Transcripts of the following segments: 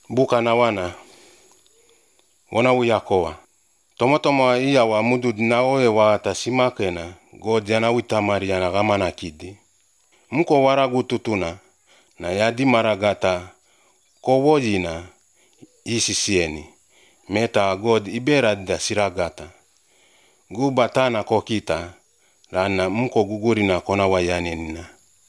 Buka na wana wana uyakoa tomotomo iya wa mudud na oe wa tasimakena God yana witamari yana gamana kidi mko waragu tutuna na yadi maragata kowojina isisieni meta God ibera da siragata gubatana kokita rana mko gugurina kona wayanina.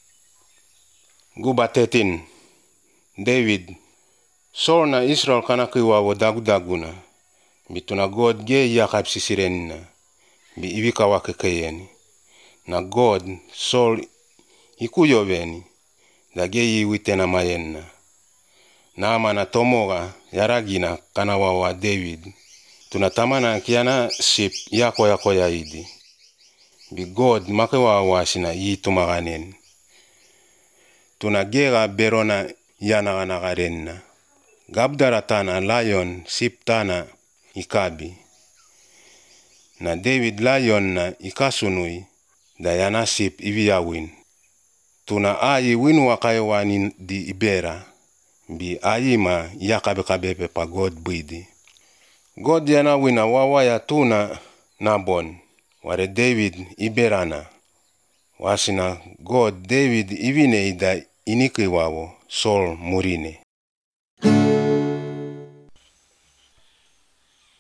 Guba 13 David Saul na Israel kanakiwa wo dagudaguna bituna God ge yakab sisirenina bi ibika wakekeyeni na God Saul ikuyoveni da ge yiwitena mayenna na amana tomoga yaragina kanawa wa David tunatamana kiana sip yako yaidi bi God makewa wasina yitumaganen tunagera berona yanaganagarena gabdaratana lion siptana ikabi na David lion na ikasunui da yana sip iviyawin tuna ayi winu wakayawani di ibera bi ayima yakabekabepe pa God bwidi God yana wina wawaya tuna nabon ware David iberana wasina God David ivine ida inikiwawo Saul murine.